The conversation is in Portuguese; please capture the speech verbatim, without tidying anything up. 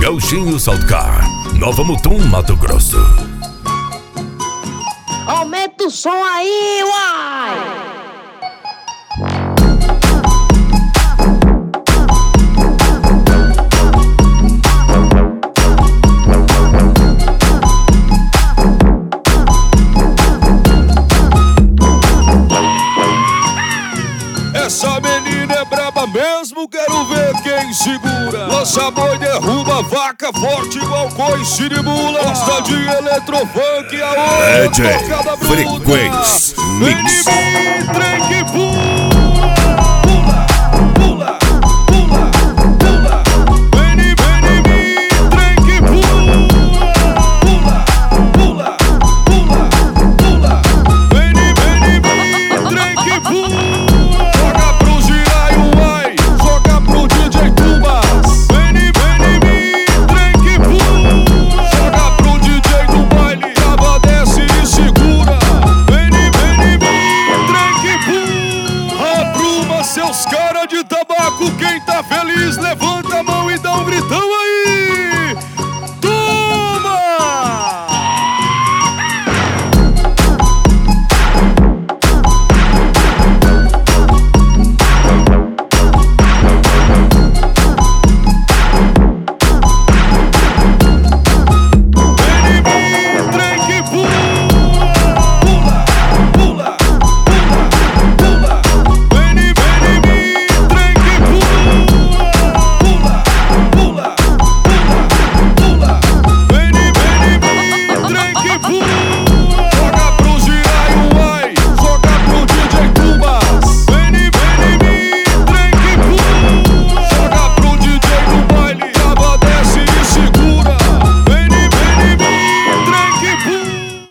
Gauchinho Saltcar, Nova Mutum, Mato Grosso. Aumenta o som aí, uai! Essa menina é braba mesmo, quero ver quem segura. Lança boi, derruba vaca, forte igual coice de mula. Gosta de eletrofunk, a D J tocada bruta. Frequência Vem em Mix. mim, trem que pula. Pula, pula, pula, pula. Vem em mim, vem em mim, trem que pula. Pula, pula, pula, pula. Vem em mim, vem em mim, trem que pula. Seus cara de tabaco, quem tá feliz, levanta a mão e dá um gritão.